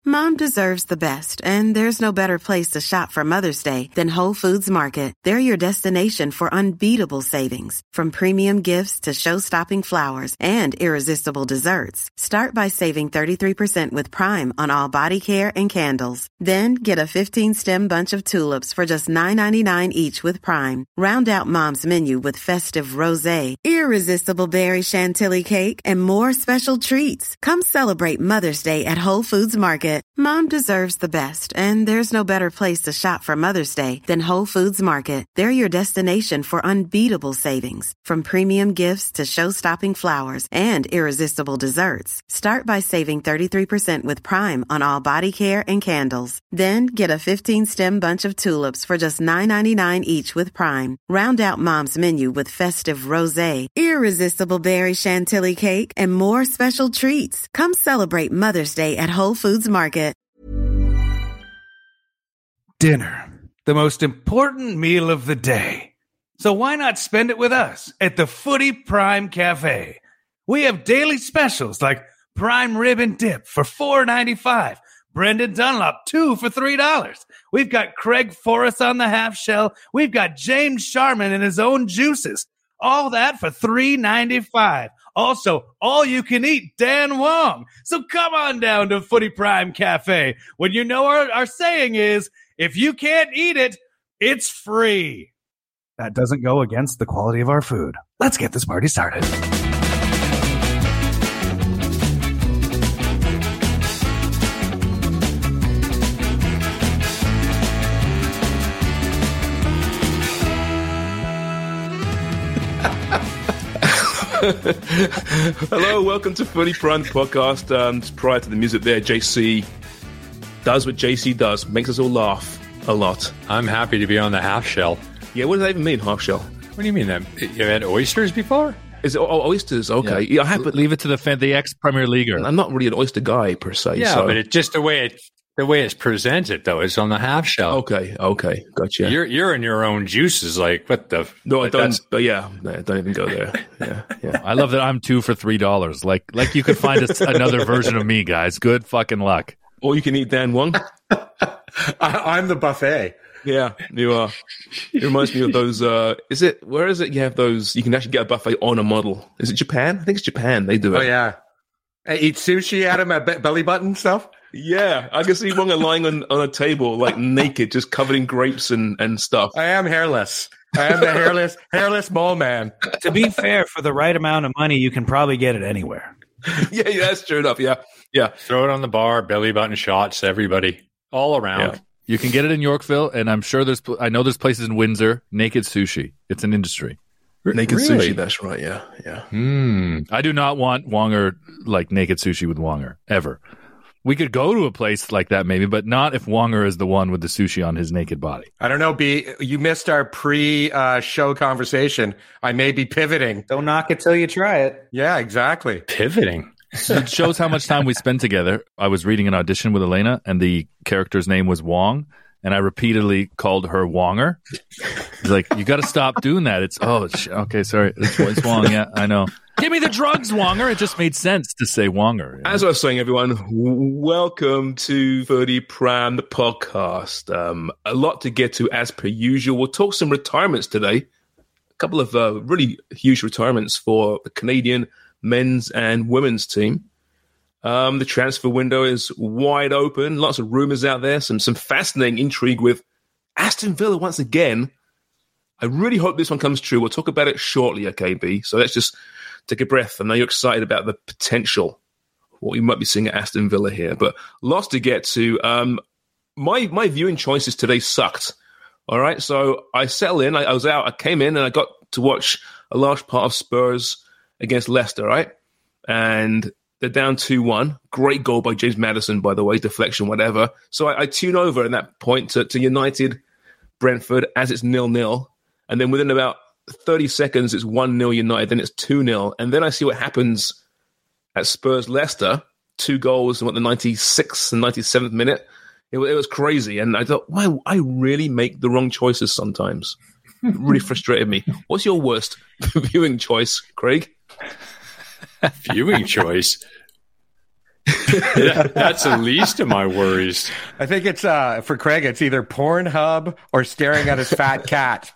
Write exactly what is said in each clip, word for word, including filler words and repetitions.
Mom deserves the best, and there's no better place to shop for Mother's Day than Whole Foods Market. They're your destination for unbeatable savings, from premium gifts to show-stopping flowers and irresistible desserts. Start by saving thirty-three percent with Prime on all body care and candles. Then get a fifteen-stem bunch of tulips for just nine ninety-nine each with Prime. Round out Mom's menu with festive rosé, irresistible berry chantilly cake, and more special treats. Come celebrate Mother's Day at Whole Foods Market. Mom deserves the best, and there's no better place to shop for Mother's Day than Whole Foods Market. They're your destination for unbeatable savings, from premium gifts to show-stopping flowers and irresistible desserts. Start by saving thirty-three percent with Prime on all body care and candles. Then get a fifteen-stem bunch of tulips for just nine ninety-nine each with Prime. Round out Mom's menu with festive rosé, irresistible berry chantilly cake, and more special treats. Come celebrate Mother's Day at Whole Foods Market. Dinner, the most important meal of the day. So why not spend it with us at the Footy Prime Cafe? We have daily specials like prime rib and dip for four ninety-five, Brendan Dunlop two for three dollars. We've got Craig Forrest on the half shell. We've got James Sharman in his own juices. All that for three ninety-five. Also, all you can eat Dan Wong. So come on down to Footy Prime Cafe when you know our, our saying is, if you can't eat it, it's free. That doesn't go against the quality of our food. Let's get this party started. Hello, welcome to Footy Prime Podcast. Um, prior to the music there, J C does what J C does, makes us all laugh a lot. I'm happy to be on the half shell. Yeah, what does that even mean, half shell? What do you mean? That you had oysters before? Is it oh, oysters? Okay, yeah. yeah I have, but leave it to the fan, the ex-Premier Leaguer. I'm not really an oyster guy per se. Yeah, so. but it's just the way it the way it's presented though. It's on the half shell. Okay, okay, gotcha. You're you're in your own juices. Like what the? No, I like don't. But yeah, no, don't even go there. Yeah, yeah. I love that I'm two for three dollars. Like, like you could find a, another version of me, guys. Good fucking luck. Or you can eat Dan Wong. I, I'm the buffet. Yeah, you are. It reminds me of those. Uh, is it? Where is it? You have those. You can actually get a buffet on a model. Is it Japan? I think it's Japan. They do it. Oh yeah. I eat sushi out of my be- belly button stuff. Yeah, I can see Wong lying on, on a table, like naked, just covered in grapes and, and stuff. I am hairless. I am the hairless, hairless mole man. To be fair, for the right amount of money, you can probably get it anywhere. yeah, yeah, that's true enough. Yeah, yeah. Throw it on the bar, belly button shots, everybody, all around. Yeah. You can get it in Yorkville, and I'm sure there's. I know there's places in Windsor. Naked sushi. It's an industry. Naked Really? sushi. That's right. Yeah, yeah. Hmm. I do not want Wonger like naked sushi with Wonger ever. We could go to a place like that maybe, but not if Wonger is the one with the sushi on his naked body. I don't know, B. You missed our pre-show uh, conversation. I may be pivoting. Don't knock it till you try it. Yeah, exactly. Pivoting. It shows how much time we spend together. I was reading an audition with Elena, and the character's name was Wong, and I repeatedly called her Wonger. He's like, you got to stop doing that. It's, oh, sh- okay, sorry. It's, it's Wong, yeah, I know. Give me the drugs, Wonger. It just made sense to say Wonger. You know? As I was saying, everyone, w- welcome to Footy Prime, the podcast. Um, a lot to get to as per usual. We'll talk some retirements today. A couple of uh, really huge retirements for the Canadian men's and women's team. Um, the transfer window is wide open. Lots of rumors out there. Some some fascinating intrigue with Aston Villa once again. I really hope this one comes true. We'll talk about it shortly, okay, B? So let's just take a breath. I know you're excited about the potential, what we might be seeing at Aston Villa here, but lots to get to. Um, my my viewing choices today sucked. All right, so I settled in. I, I was out. I came in and I got to watch a large part of Spurs against Leicester, right? And they're down two one. Great goal by James Maddison, by the way, deflection, whatever. So I, I tune over at that point to, to United Brentford as it's nil nil. And then within about thirty seconds, it's one nil United, then it's two nil. And then I see what happens at Spurs Leicester. Two goals in what, the ninety-sixth and ninety-seventh minute. It, it was crazy. And I thought, wow, I really make the wrong choices sometimes. It really frustrated me. What's your worst viewing choice, Craig? Viewing choice. That's the least of my worries. I think it's uh, for Craig. It's either Pornhub or staring at his fat cat.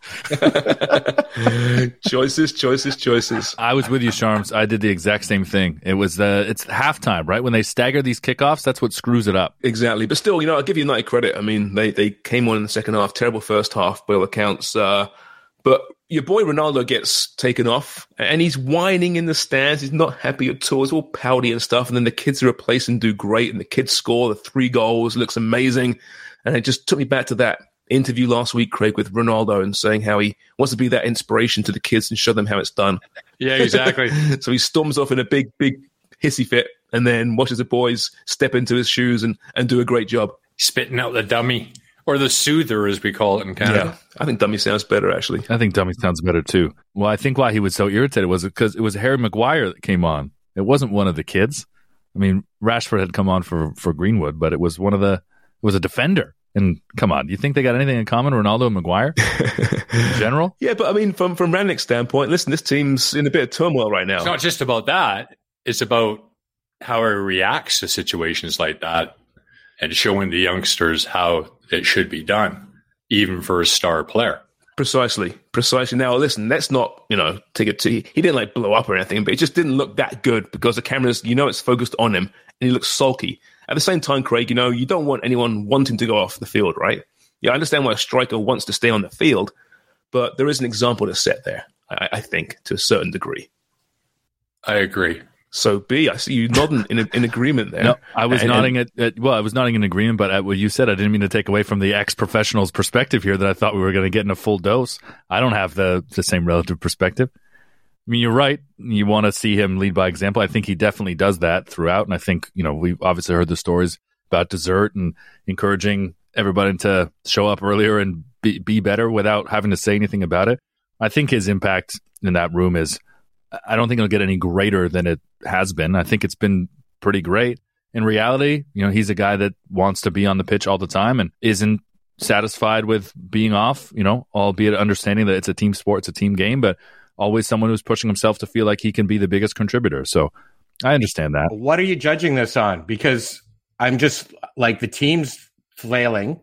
choices, choices, choices. I was with you, Sharms. I did the exact same thing. It was the it's halftime, right? When they stagger these kickoffs, that's what screws it up. Exactly. But still, you know, I'll give you United credit. I mean, they, they came on in the second half. Terrible first half, by all accounts. Uh, but your boy Ronaldo gets taken off, and he's whining in the stands. He's not happy at all. He's all pouty and stuff. And then the kids are replaced and do great. And the kids score the three goals. Looks amazing. And it just took me back to that interview last week, Craig, with Ronaldo, and saying how he wants to be that inspiration to the kids and show them how it's done. Yeah, exactly. So he storms off in a big, big hissy fit, and then watches the boys step into his shoes and, and do a great job. Spitting out the dummy, or the soother, as we call it in Canada. Yeah, I think dummy sounds better, actually. I think dummy sounds better, too. Well, I think why he was so irritated was because it was Harry Maguire that came on. It wasn't one of the kids. I mean, Rashford had come on for, for Greenwood, but it was one of the, it was a defender. And come on, do you think they got anything in common, Ronaldo and Maguire, in general? Yeah, but I mean, from, from Rangnick's standpoint, listen, this team's in a bit of turmoil right now. It's not just about that. It's about how he reacts to situations like that and showing the youngsters how it should be done, even for a star player. Precisely, precisely. Now, listen, let's not, you know, take it to, he didn't like blow up or anything, but it just didn't look that good because the cameras, you know, it's focused on him and he looks sulky. At the same time, Craig, you know, you don't want anyone wanting to go off the field, right? Yeah, I understand why a striker wants to stay on the field, but there is an example to set there, I, I think, to a certain degree. I agree. So, B, I see you nodding in, in agreement there. No, I was and, nodding and, at, at, well, I was nodding in agreement, but at what you said, I didn't mean to take away from the ex-professional's perspective here that I thought we were going to get in a full dose. I don't have the, the same relative perspective. I mean, you're right. You want to see him lead by example. I think he definitely does that throughout. And I think, you know, we've obviously heard the stories about dessert and encouraging everybody to show up earlier and be, be better without having to say anything about it. I think his impact in that room is, I don't think it'll get any greater than it has been. I think it's been pretty great. In reality, you know, he's a guy that wants to be on the pitch all the time and isn't satisfied with being off, you know, albeit understanding that it's a team sport, it's a team game, but always someone who's pushing himself to feel like he can be the biggest contributor. So I understand that. What are you judging this on? Because I'm just like, the team's flailing.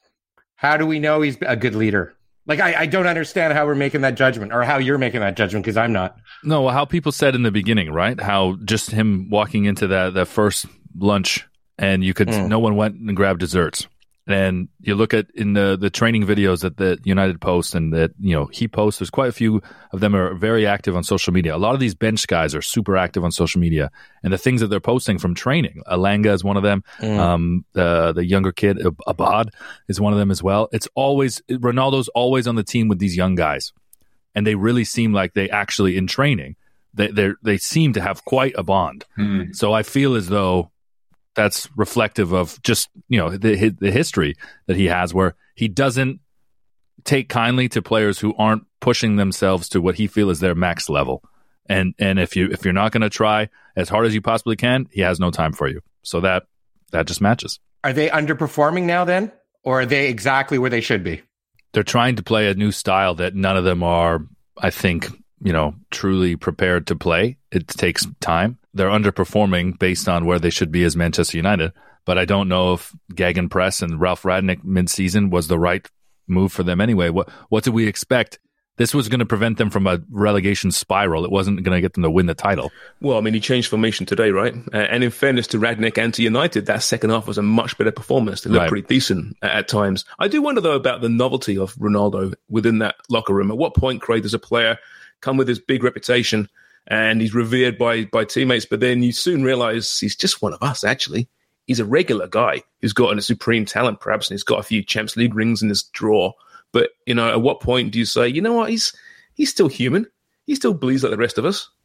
How do we know he's a good leader? Like, I, I don't understand how we're making that judgment, or how you're making that judgment, because I'm not. No, well, how people said in the beginning, right? How just him walking into that, that first lunch and you could, mm. no one went and grabbed desserts. And you look at in the, the training videos that the United post and that, you know, he posts, there's quite a few of them are very active on social media. A lot of these bench guys are super active on social media, and the things that they're posting from training, Alanga is one of them. Mm. Um, the, the younger kid, Abad, is one of them as well. It's always, Ronaldo's always on the team with these young guys, and they really seem like they actually in training, they, they they seem to have quite a bond. Mm. So I feel as though that's reflective of just, you know, the the history that he has, where he doesn't take kindly to players who aren't pushing themselves to what he feels is their max level. And and if you if you're not going to try as hard as you possibly can, he has no time for you. So that that just matches. Are they underperforming now then, or are they exactly where they should be? They're trying to play a new style that none of them are, I think, you know, truly prepared to play. It takes time. They're underperforming based on where they should be as Manchester United. But I don't know if Gegenpress and Ralph Rangnick mid-season was the right move for them anyway. What what did we expect? This was going to prevent them from a relegation spiral. It wasn't going to get them to win the title. Well, I mean, he changed formation today, right? Uh, and in fairness to Rangnick and to United, that second half was a much better performance. They looked right. pretty decent at, at times. I do wonder, though, about the novelty of Ronaldo within that locker room. At what point, Craig, does a player come with his big reputation and he's revered by by teammates, but then you soon realize he's just one of us, actually. He's a regular guy who's got a supreme talent, perhaps, and he's got a few Champions League rings in his drawer. But, you know, at what point do you say, you know what, he's he's still human. He still bleeds like the rest of us.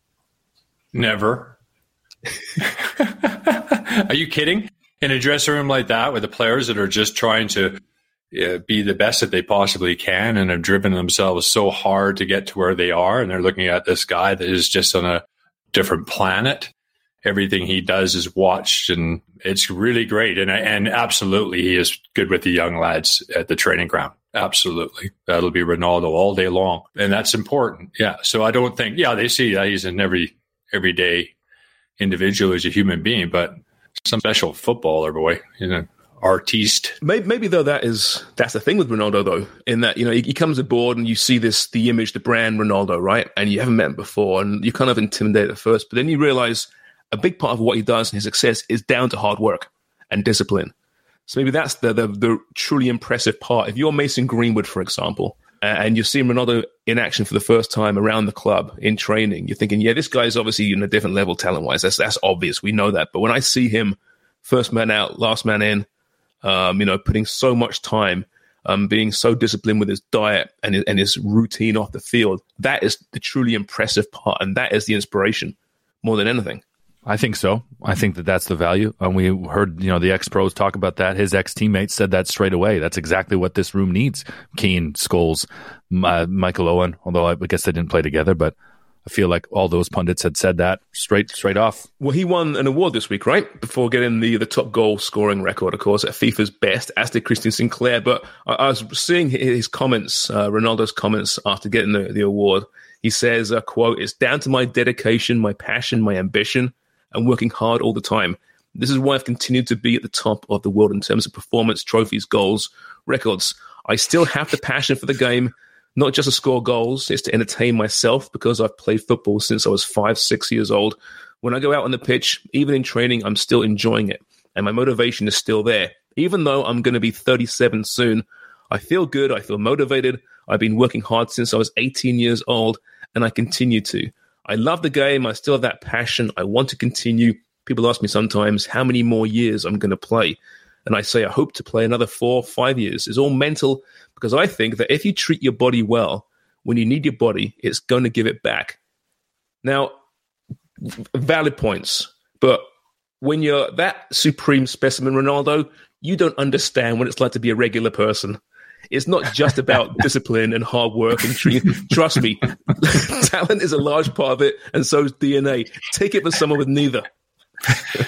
Never. Are you kidding? In a dressing room like that with the players that are just trying to uh, be the best that they possibly can and have driven themselves so hard to get to where they are, and they're looking at this guy that is just on a different planet. Everything he does is watched, and it's really great. And and absolutely, he is good with the young lads at the training ground. Absolutely. That'll be Ronaldo all day long. And that's important. Yeah. So I don't think, yeah, they see that he's an every everyday individual as a human being, but some special footballer, boy. You know, artiste. Maybe, maybe though that is that's the thing with Ronaldo though, in that you know he, he comes aboard and you see this the image, the brand Ronaldo, right? And you haven't met him before, and you're kind of intimidated at first, but then you realize a big part of what he does and his success is down to hard work and discipline. So maybe that's the the, the truly impressive part. If you're Mason Greenwood, for example, and you're seeing Ronaldo in action for the first time around the club in training, you're thinking, yeah, this guy's obviously in a different level talent-wise. That's that's obvious. We know that. But when I see him first man out, last man in, um, you know, putting so much time, um, being so disciplined with his diet and his, and his routine off the field, that is the truly impressive part, and that is the inspiration more than anything. I think so. I think that that's the value. And we heard, you know, the ex-pros talk about that. His ex-teammates said that straight away. That's exactly what this room needs. Keane, Scholes, uh, Michael Owen, although I guess they didn't play together, but I feel like all those pundits had said that straight straight off. Well, he won an award this week, right? Before getting the, the top goal scoring record, of course, at FIFA's best, as did Christian Sinclair. But I, I was seeing his comments, uh, Ronaldo's comments after getting the, the award. He says, uh, quote, "It's down to my dedication, my passion, my ambition, and working hard all the time. This is why I've continued to be at the top of the world in terms of performance, trophies, goals, records. I still have the passion for the game, not just to score goals. It's to entertain myself because I've played football since I was five, six years old. When I go out on the pitch, even in training, I'm still enjoying it. And my motivation is still there. Even though I'm going to be thirty-seven soon, I feel good. I feel motivated. I've been working hard since I was eighteen years old, and I continue to. I love the game. I still have that passion. I want to continue. People ask me sometimes how many more years I'm going to play. And I say, I hope to play another four, five years. It's all mental because I think that if you treat your body well, when you need your body, it's going to give it back. Now, valid points. But when you're that supreme specimen, Ronaldo, you don't understand what it's like to be a regular person. It's not just about discipline and hard work and training. Trust me, talent is a large part of it, and so is D N A. Take it for someone with neither. You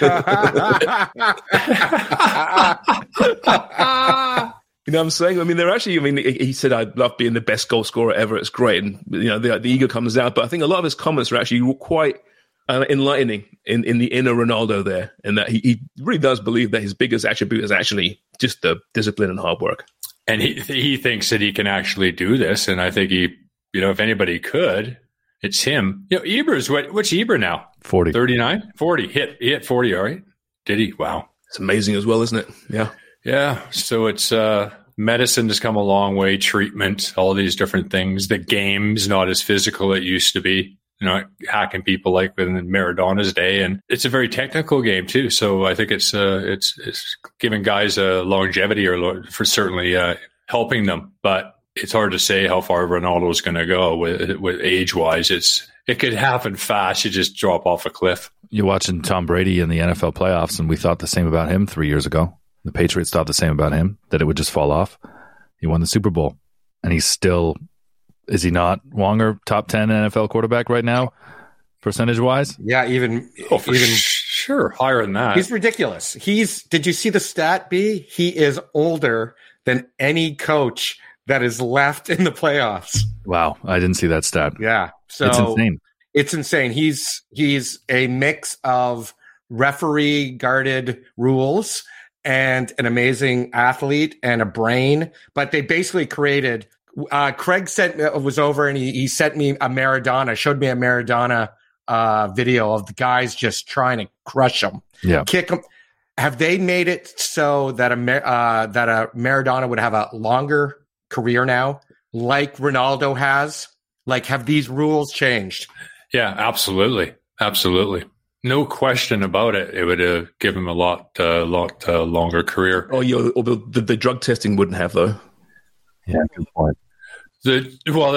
know what I'm saying? I mean, they're actually, I mean, he said, I love being the best goal scorer ever. It's great. And, you know, the, the ego comes out. But I think a lot of his comments are actually quite uh, enlightening in, in the inner Ronaldo there. And that he, he really does believe that his biggest attribute is actually just the discipline and hard work. And he he thinks that he can actually do this. And I think he, you know, if anybody could, it's him. You know, Eber's, what, what's Eber now? forty. thirty-nine? forty. Hit, he hit forty, all right? Did he? Wow. It's amazing as well, isn't it? Yeah. Yeah. So it's, uh, medicine has come a long way, treatment, all these different things. The game's not as physical as it used to be. You know, hacking people like in Maradona's day, and it's a very technical game too. So I think it's uh, it's it's giving guys a longevity, or for certainly uh, helping them. But it's hard to say how far Ronaldo's going to go with with age wise. It's it could happen fast. You just drop off a cliff. You're watching Tom Brady in the N F L playoffs, and we thought the same about him three years ago. The Patriots thought the same about him, that it would just fall off. He won the Super Bowl, and he's still. Is he not Wonger, top ten N F L quarterback right now, percentage wise? Yeah, even oh, for even sure higher than that. He's ridiculous. He's. Did you see the stat? B. He is older than any coach that is left in the playoffs. Wow, I didn't see that stat. Yeah, so it's insane. It's insane. He's he's a mix of referee guarded rules and an amazing athlete and a brain, but they basically created. Uh, Craig sent was over and he, he sent me a Maradona, showed me a Maradona uh, video of the guys just trying to crush him, yeah, kick him. Have they made it so that a uh, that a Maradona would have a longer career now, like Ronaldo has? Like, have these rules changed? Yeah, absolutely, absolutely, no question about it. It would uh, give him a lot, uh, lot uh, longer career. Oh, yeah, or the, the, the drug testing wouldn't have though. Yeah, good point. The, well,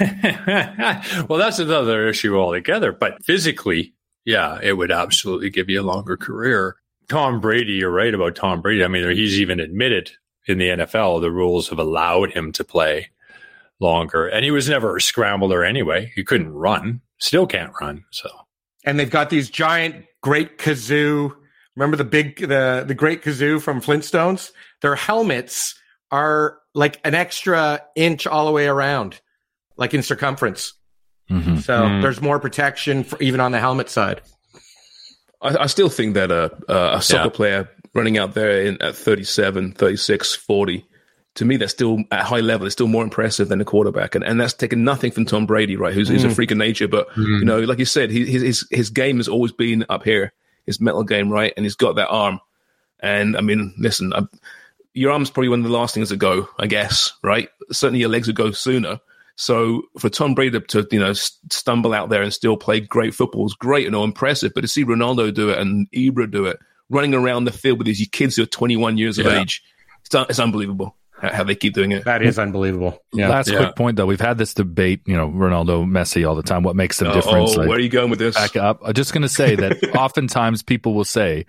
well, that's another issue altogether. But physically, yeah, it would absolutely give you a longer career. Tom Brady, you're right about Tom Brady. I mean, he's even admitted in the N F L the rules have allowed him to play longer, and he was never a scrambler anyway. He couldn't run, still can't run. So, and they've got these giant, great kazoo. Remember the big, the the great kazoo from Flintstones? Their helmets are like an extra inch all the way around, like in circumference. Mm-hmm. So mm. there's more protection for, even on the helmet side. I, I still think that a, a soccer Yeah. player running out there in, at thirty-seven, thirty-six, forty, to me, that's still at high level. It's still more impressive than a quarterback. And, and that's taken nothing from Tom Brady, right? Who's, who's a freak of nature. But, you know, like you said, he, his, his game has always been up here, his mental game, right? And he's got that arm. And I mean, listen, I, your arm's probably one of the last things that go, I guess, right? Certainly your legs would go sooner. So for Tom Brady to, you know, stumble out there and still play great football is great and all impressive. But to see Ronaldo do it and Ibra do it, running around the field with these kids who are twenty-one years of Yeah. age, it's, it's unbelievable how, how they keep doing it. That is unbelievable. Yeah. Last Yeah. quick point, though. We've had this debate, you know, Ronaldo, Messi all the time. What makes them Oh, different? oh, Like, where are you going with this? back up. I'm just going to say that oftentimes people will say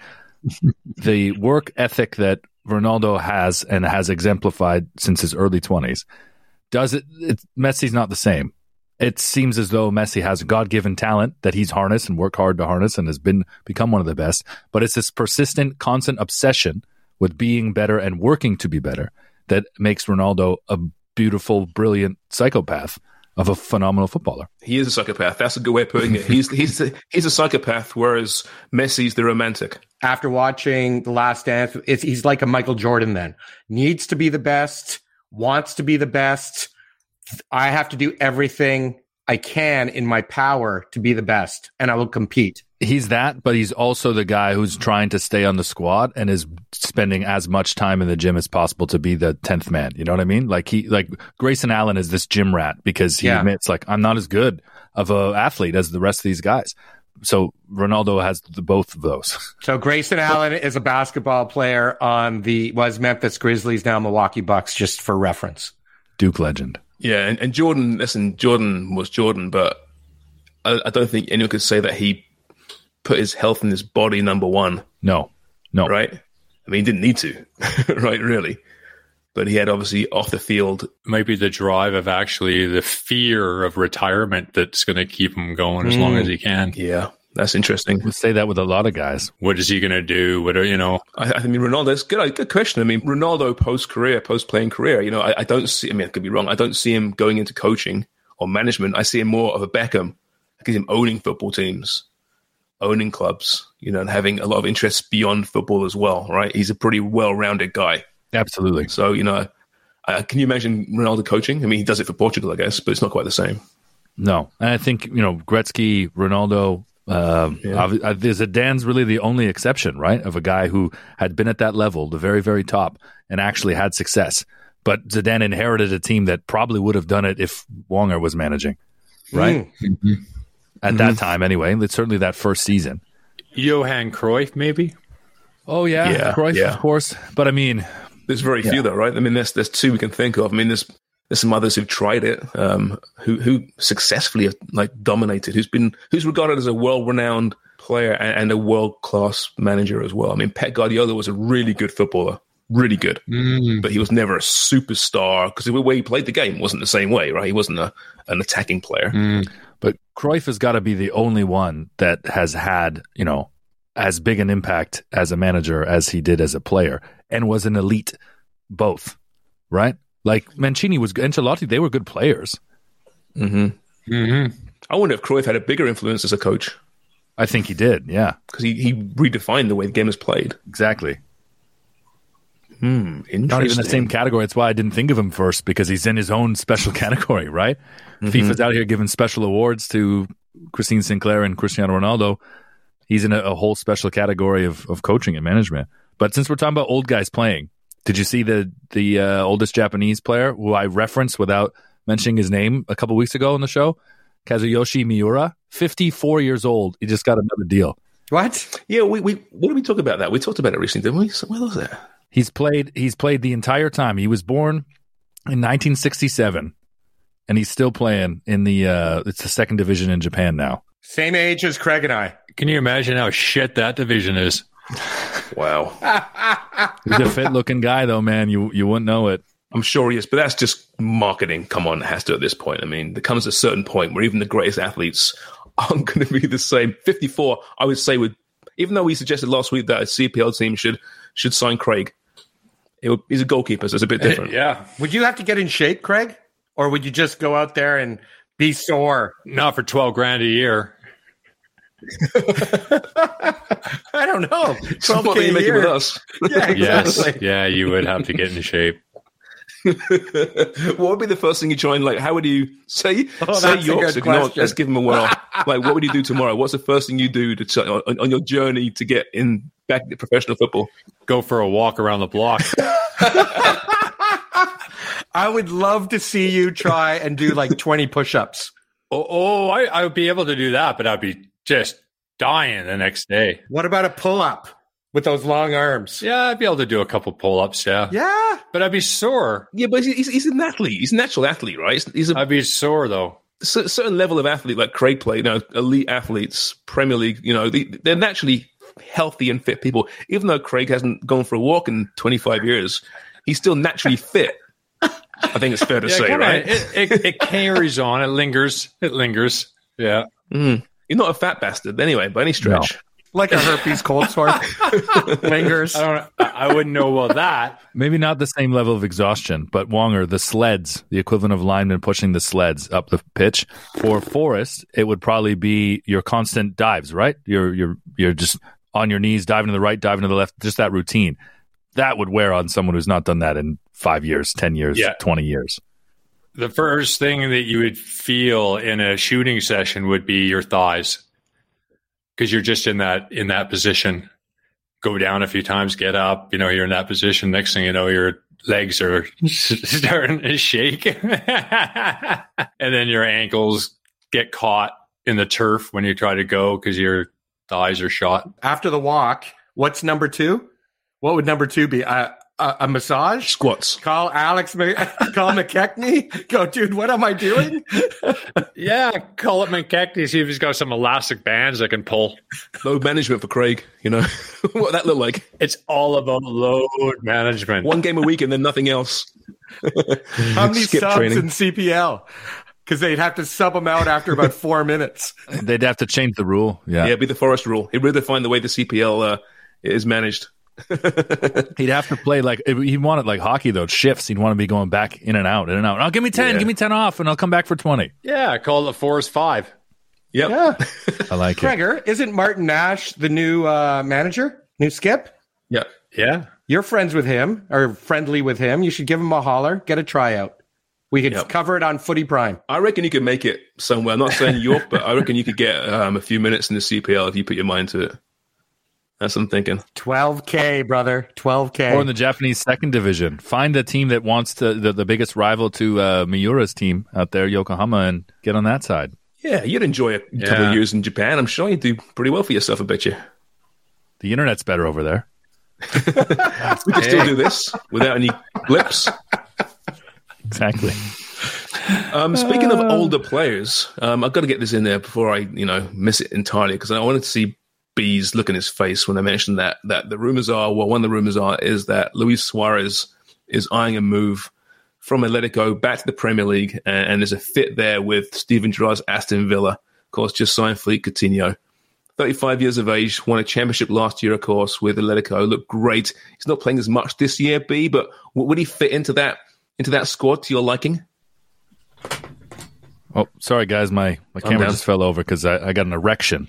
the work ethic that Ronaldo has and has exemplified since his early twenties, does it, it Messi's not the same. It seems as though Messi has God-given talent that he's harnessed and worked hard to harness and has been become one of the best, but it's this persistent, constant obsession with being better and working to be better that makes Ronaldo a beautiful, brilliant psychopath of a phenomenal footballer. He is a psychopath. That's a good way of putting it. He's he's a, he's a psychopath, whereas Messi's the romantic. After watching The Last Dance, it's, he's like a Michael Jordan then. Needs to be the best, wants to be the best. I have to do everything I can in my power to be the best, and I will compete. He's that, but he's also the guy who's trying to stay on the squad and is spending as much time in the gym as possible to be the tenth man. You know what I mean? Like he, like Grayson Allen is this gym rat because he Yeah. admits, like, I'm not as good of a athlete as the rest of these guys. So Ronaldo has the, both of those. So Grayson Allen is a basketball player on the was Memphis Grizzlies, now Milwaukee Bucks, just for reference. Duke legend. Yeah, and, and Jordan, listen, Jordan was Jordan, but I, I don't think anyone could say that he put his health and his body number one, No, no. right? I mean, he didn't need to, right, really. But he had obviously off the field. Might be the drive of actually the fear of retirement that's going to keep him going as long as he can. Yeah, that's interesting. We say that with a lot of guys. What is he going to do? What are, you know? I, I mean, Ronaldo, it's good, good question. I mean, Ronaldo post-career, post-playing career, you know, I, I don't see, I mean, I could be wrong. I don't see him going into coaching or management. I see him more of a Beckham. I see him owning football teams, owning clubs, you know, and having a lot of interests beyond football as well, right? He's a pretty well-rounded guy. Absolutely. So, you know, uh, can you imagine Ronaldo coaching? I mean, he does it for Portugal, I guess, but it's not quite the same. No. And I think, you know, Gretzky, Ronaldo, uh, Yeah. obvi- uh, Zidane's really the only exception, right? Of a guy who had been at that level, the very, very top, and actually had success. But Zidane inherited a team that probably would have done it if Wonger was managing, right? Mm. At that time, anyway. It's certainly that first season. Johan Cruyff, maybe? Oh, yeah. Yeah, Cruyff, yeah. of course. But I mean, There's very few, though, right? I mean, there's there's two we can think of. I mean, there's there's some others who've tried it, um, who who successfully have, like dominated, who's been who's regarded as a world-renowned player and, and a world-class manager as well. I mean, Pep Guardiola was a really good footballer, really good, but he was never a superstar because the way he played the game wasn't the same way, right? He wasn't a, an attacking player. but Cruyff has got to be the only one that has had, you know, as big an impact as a manager as he did as a player and was an elite both, right? Like Mancini was, Ancelotti, they were good players. Mm-hmm. Mm-hmm. I wonder if Cruyff had a bigger influence as a coach I think he did, yeah, because he, he redefined the way the game is played. exactly. Hmm, interesting. Not even the same category. That's why I didn't think of him first, because he's in his own special category, right? FIFA's out here giving special awards to Christine Sinclair and Cristiano Ronaldo. He's in a, a whole special category of, of coaching and management. But since we're talking about old guys playing, did you see the the uh, oldest Japanese player who I referenced without mentioning his name a couple weeks ago on the show? Kazuyoshi Miura, fifty-four years old. He just got another deal. What? Yeah, we, we what did we talk about that? We talked about it recently, didn't we? So where was that? He's played. He's played the entire time. He was born in nineteen sixty-seven, and he's still playing in the. Uh, it's the second division in Japan now. Same age as Craig and I. Can you imagine how shit that division is? Wow. He's a fit-looking guy, though, man. You you wouldn't know it. I'm sure he is, but that's just marketing. Come on, it has to at this point. I mean, there comes a certain point where even the greatest athletes aren't going to be the same. fifty-four, I would say, would even though we suggested last week that a C P L team should should sign Craig, it would, he's a goalkeeper, so it's a bit different. Yeah. Would you have to get in shape, Craig? Or would you just go out there and be sore? Not for twelve grand a year. I don't know. So what twelve are K you a making with year. us? Yeah, Yes. exactly. Yeah, you would have to get into shape. What would be the first thing you join? Like, how would you say? Oh, say that's a York good said, you know what, question. let's give him a whirl. Like, what would you do tomorrow? What's the first thing you do to t- on, on your journey to get in back to professional football? Go for a walk around the block. I would love to see you try and do like twenty push-ups. Oh, oh I, I would be able to do that, but I'd be just dying the next day. What about a pull-up with those long arms? Yeah, I'd be able to do a couple pull-ups, yeah. Yeah. But I'd be sore. Yeah, but he's, he's an athlete. He's a natural athlete, right? He's, he's a I'd be sore, though. cer- certain level of athlete, like Craig played, you know, elite athletes, Premier League, you know, they, they're naturally healthy and fit people. Even though Craig hasn't gone for a walk in twenty-five years, he's still naturally fit. I think it's fair to Yeah, say, come right? on. It, it, it carries on. It lingers. It lingers. Yeah. Mm. You're not a fat bastard anyway, by any stretch. Like a herpes cold sore. Lingers. I don't. I I wouldn't know about that. Maybe not the same level of exhaustion, but Wonger, the sleds, the equivalent of linemen pushing the sleds up the pitch. For Forrest, it would probably be your constant dives, right? You're you're you're just on your knees, diving to the right, diving to the left, just that routine. That would wear on someone who's not done that in five years, ten years, Yeah. twenty years. The first thing that you would feel in a shooting session would be your thighs, because you're just in that in that position. Go down a few times, get up. You know, you're in that position. Next thing you know, your legs are starting to shake, and then your ankles get caught in the turf when you try to go because your thighs are shot. After the walk, what's number two? What would number two be? Uh, a, a massage? Squats. Call Alex, Mc- call McKechnie. Go, dude, what am I doing? Yeah, call it McKechnie, see if he's got some elastic bands that can pull. Load management for Craig, you know. What would that look like? It's all about load management. One game a week and then nothing else. How many Skip subs training. in C P L? Because they'd have to sub them out after about four minutes. They'd have to change the rule. Yeah. Yeah, it'd be the Forest rule. He'd redefine the way the C P L uh, is managed. He'd have to play like he'd want it like hockey though. Shifts. He'd want to be going back in and out, in and out. Oh, give me ten, Yeah. give me ten off, and I'll come back for twenty. Yeah, call it Forest Five. Yep. Yeah. I like it. Gregor, isn't Martin Nash the new uh, manager? New skip? Yep. Yeah. You're friends with him or friendly with him. You should give him a holler, get a tryout. We could Yep. cover it on Footy Prime. I reckon you could make it somewhere. I'm not saying York, but I reckon you could get um, a few minutes in the C P L if you put your mind to it. That's what I'm thinking. twelve K, brother. twelve K. Or in the Japanese second division, find a team that wants to the, the biggest rival to uh, Miura's team out there, Yokohama, and get on that side. Yeah, you'd enjoy a Yeah. couple of years in Japan. I'm sure you'd do pretty well for yourself, I bet you. The internet's better over there. We could still do this without any blips. Exactly. Um, speaking of older players, um, I've got to get this in there before I, you know, miss it entirely because I wanted to see B's look in his face when I mentioned that. That the rumors are, well, one of the rumors are is that Luis Suarez is eyeing a move from Atletico back to the Premier League, and, and there's a fit there with Steven Gerrard's Aston Villa. Of course, just signed Philippe Coutinho. thirty-five years of age, won a championship last year, of course, with Atletico. Looked great. He's not playing as much this year, B, but would he fit into that into that squad to your liking? Oh, sorry, guys. My, my camera down. just fell over because I, I got an erection.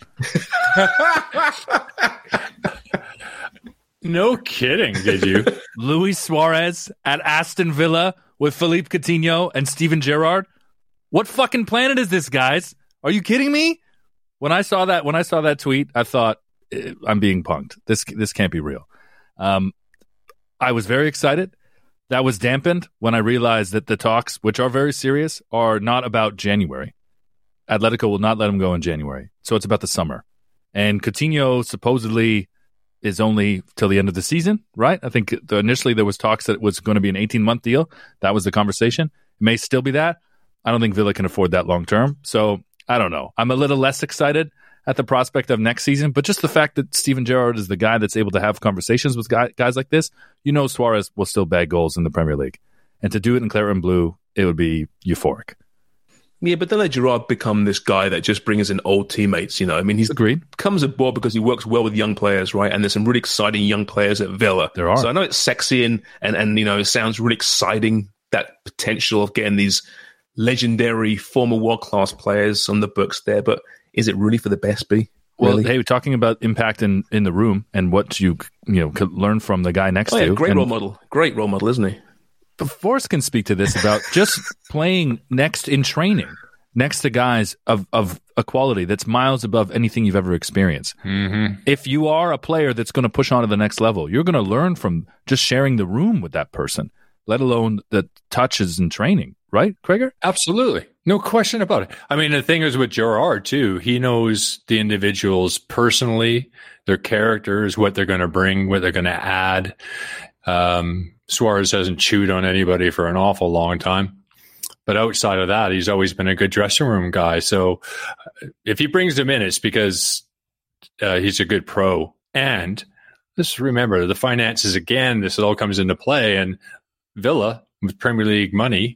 No kidding, did you? Luis Suarez at Aston Villa with Philippe Coutinho and Steven Gerrard. What fucking planet is this, guys? Are you kidding me? When I saw that, when I saw that tweet, I thought eh, I'm being punked. This this can't be real. Um, I was very excited. That was dampened when I realized that the talks, which are very serious, are not about January. Atletico will not let him go in January, so it's about the summer. And Coutinho supposedly is only till the end of the season, right? I think the, initially there was talks that it was going to be an eighteen-month deal. That was the conversation. It may still be that. I don't think Villa can afford that long term. So I don't know. I'm a little less excited at the prospect of next season, but just the fact that Steven Gerrard is the guy that's able to have conversations with guy, guys like this, you know Suarez will still bag goals in the Premier League. And to do it in claret and blue, it would be euphoric. Yeah, but then let Gerrard become this guy that just brings in old teammates, you know. I mean, he's Agreed. comes aboard because he works well with young players, right? And there's some really exciting young players at Villa. There are. So I know it's sexy and, and, and you know, it sounds really exciting, that potential of getting these legendary former world-class players on the books there, but is it really for the best, B? Well, really. hey, talking about impact in, in the room and what you you know could learn from the guy next Oh, to yeah, you. great and role model. Great role model, isn't he? Forrest can speak to this about just playing next in training, next to guys of, of a quality that's miles above anything you've ever experienced. Mm-hmm. If you are a player that's going to push on to the next level, you're going to learn from just sharing the room with that person, let alone the touches and training. Right, Craiger? Absolutely. No question about it. I mean, the thing is with Gerard, too, he knows the individuals personally, their characters, what they're going to bring, what they're going to add. Um, Suarez hasn't chewed on anybody for an awful long time. But outside of that, he's always been a good dressing room guy. So if he brings them in, it's because uh, he's a good pro. And just remember, the finances, again, this all comes into play. And Villa, with Premier League money,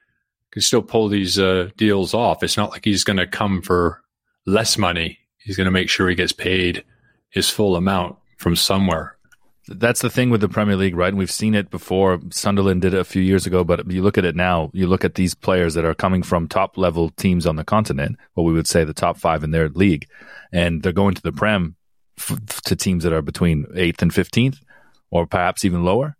can still pull these uh, deals off. It's not like he's going to come for less money. He's going to make sure he gets paid his full amount from somewhere. That's the thing with the Premier League, right? And we've seen it before. Sunderland did it a few years ago, but you look at it now, you look at these players that are coming from top-level teams on the continent, what we would say the top five in their league, and they're going to the Prem f- to teams that are between eighth and fifteenth, or perhaps even lower.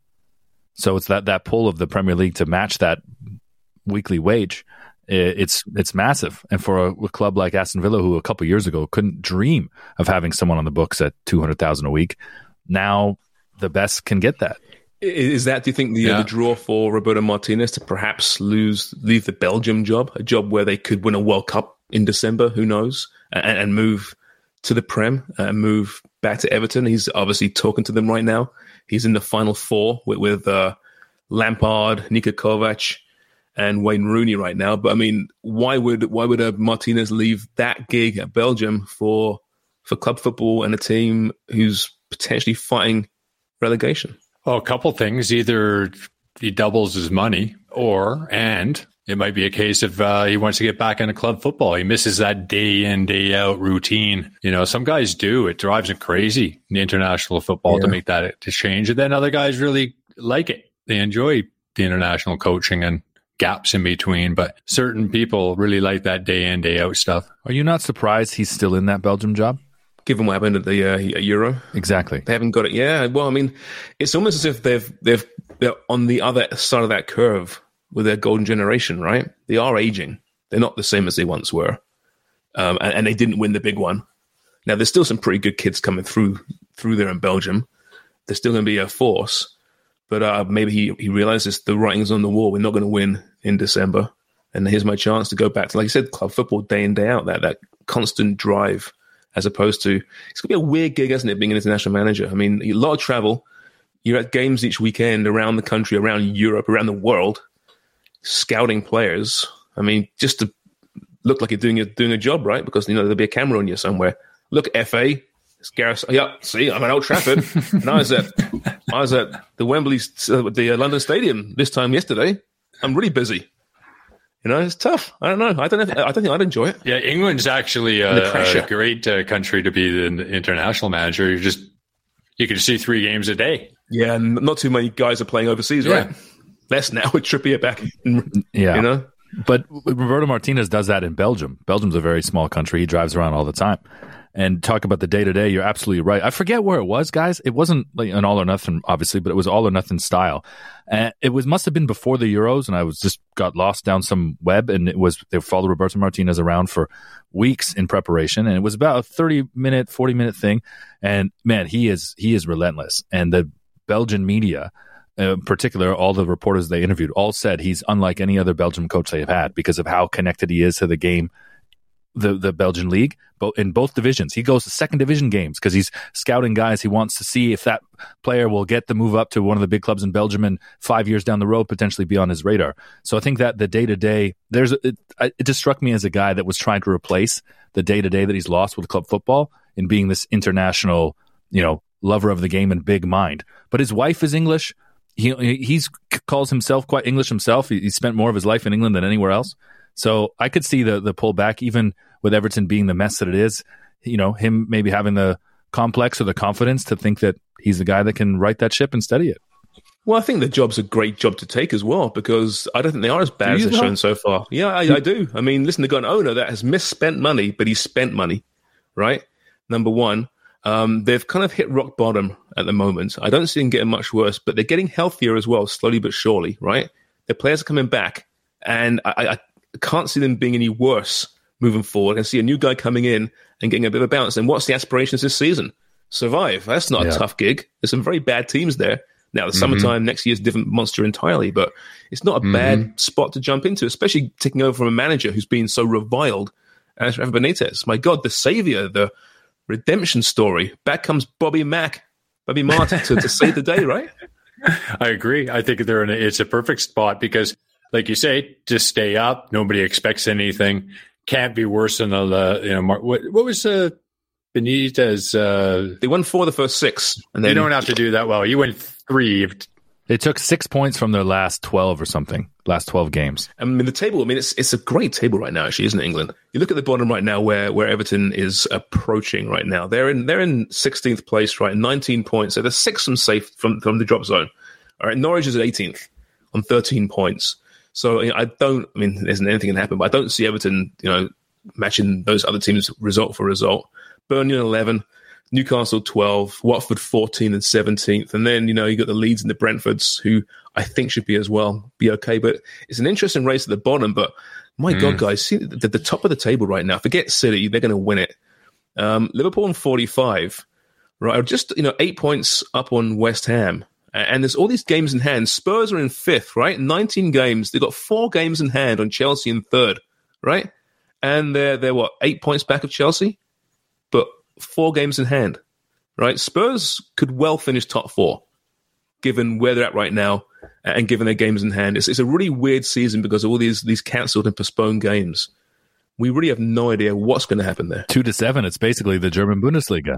So it's that, that pull of the Premier League to match that weekly wage. It's it's massive. And for a, a club like Aston Villa, who a couple of years ago couldn't dream of having someone on the books at two hundred thousand a week, now the best can get that. Is that, do you think, the, Yeah. uh, the draw for Roberto Martinez to perhaps lose, leave the Belgium job, a job where they could win a World Cup in December, who knows, and, and move to the Prem and move back to Everton? He's obviously talking to them right now. He's in the final four with, with uh, Lampard, Niko Kovac, and Wayne Rooney right now. But I mean, why would why would uh, Martinez leave that gig at Belgium for for club football and a team who's potentially fighting relegation? Well, a couple things. Either he doubles his money, or, and it might be a case of uh, he wants to get back into club football. He misses that day in, day out routine. You know, some guys do. It drives him crazy in the international football Yeah. to make that to change. And then other guys really like it. They enjoy the international coaching and gaps in between. But certain people really like that day in, day out stuff. Are you not surprised he's still in that Belgium job? Given what happened at the uh, Euro, Exactly. they haven't got it. Yeah, well, I mean, it's almost as if they've they've they're on the other side of that curve with their golden generation, right? They are aging. They're not the same as they once were, um, and, and they didn't win the big one. Now, there's still some pretty good kids coming through through there in Belgium. They're still going to be a force, but uh, maybe he he realizes the writing's on the wall. We're not going to win in December, and here's my chance to go back to, like you said, club football day in day out. That that constant drive. As opposed to, it's going to be a weird gig, isn't it, being an international manager? I mean, a lot of travel. You're at games each weekend around the country, around Europe, around the world, scouting players. I mean, just to look like you're doing a, doing a job, right? Because, you know, there'll be a camera on you somewhere. Look, F A, it's Gareth. Yeah, see, I'm at Old Trafford. And I was at, I was at the Wembley, uh, the uh, London Stadium this time yesterday. I'm really busy. You know, it's tough. I don't know. I don't know. If, I don't think I'd enjoy it. Yeah, England's actually And the a, pressure. a great uh, country to be the international manager. You just you can see three games a day. Yeah, and not too many guys are playing overseas, Yeah. right? Less now with Trippier back. Yeah. You know? But Roberto Martinez does that in Belgium. Belgium's a very small country. He drives around all the time. And talk about the day-to-day, you're absolutely right. I forget where it was, guys. It wasn't like an all or nothing, obviously, but it was all or nothing style. And it was must have been before the Euros, and I was just got lost down some web, and it was they followed Roberto Martinez around for weeks in preparation, and it was about a thirty-minute, forty-minute thing. And, man, he is he is relentless. And the Belgian media, Uh, in particular, all the reporters they interviewed all said he's unlike any other Belgium coach they have had because of how connected he is to the game, the the Belgian league, but in both divisions. He goes to second division games because he's scouting guys. He wants to see if that player will get the move up to one of the big clubs in Belgium and five years down the road potentially be on his radar. So I think that the day to day, there's it, it just struck me as a guy that was trying to replace the day to day that he's lost with club football in being this international, you know, lover of the game and big mind. But his wife is English. He he's calls himself quite English himself. He, he spent more of his life in England than anywhere else. So I could see the the pullback, even with Everton being the mess that it is. You know, him maybe having the complex or the confidence to think that he's the guy that can right that ship and steady it. Well, I think the job's a great job to take as well because I don't think they are as bad as you they've though? shown so far. Yeah, I, I do. I mean, listen, they've got an owner that has misspent money, but he's spent money, right? number one. Um, they've kind of hit rock bottom at the moment. I don't see them getting much worse, but they're getting healthier as well, slowly but surely, right? Their players are coming back, and I, I can't see them being any worse moving forward. I can see a new guy coming in and getting a bit of a bounce. And what's the aspirations this season? Survive. That's not yeah. a tough gig. There's some very bad teams there. Now, the mm-hmm. summertime next year is a different monster entirely, but it's not a mm-hmm. bad spot to jump into, especially taking over from a manager who's been so reviled as Rafa Benitez. My God, the savior, the redemption story. Back comes Bobby Mack, Bobby Martin to, to save the day, right? I agree. I think they're in a, it's a perfect spot because, like you say, just stay up. Nobody expects anything. Can't be worse than the, you know, what, what was uh, Benitez? Uh, they won four of the first six. And then, you don't have to do that well. You win three. They took six points from their last twelve or something, last twelve games. I mean, the table, I mean, it's it's a great table right now, actually, isn't it, England? You look at the bottom right now where, where Everton is approaching right now. They're in they're in sixteenth place, right? nineteen points. So they're six from safe from, from the drop zone. All right, Norwich is at eighteenth on thirteen points. So you know, I don't, I mean, there isn't anything can happen, but I don't see Everton, you know, matching those other teams result for result. Burnley eleven, Newcastle twelve, Watford fourteen and seventeenth. And then, you know, you got the Leeds and the Brentfords, who I think should be as well, be okay. But it's an interesting race at the bottom. But my mm. God, guys, see the, the top of the table right now. Forget City, they're going to win it. Um, Liverpool on forty-five, right? Just, you know, eight points up on West Ham. And there's all these games in hand. Spurs are in fifth, right? nineteen games. They've got four games in hand on Chelsea in third, right? And they're, they're what, eight points back of Chelsea? But four games in hand, right? Spurs could well finish top four, given where they're at right now and given their games in hand. It's, it's a really weird season because of all these, these cancelled and postponed games. We really have no idea what's going to happen there. Two to seven. It's basically the German Bundesliga.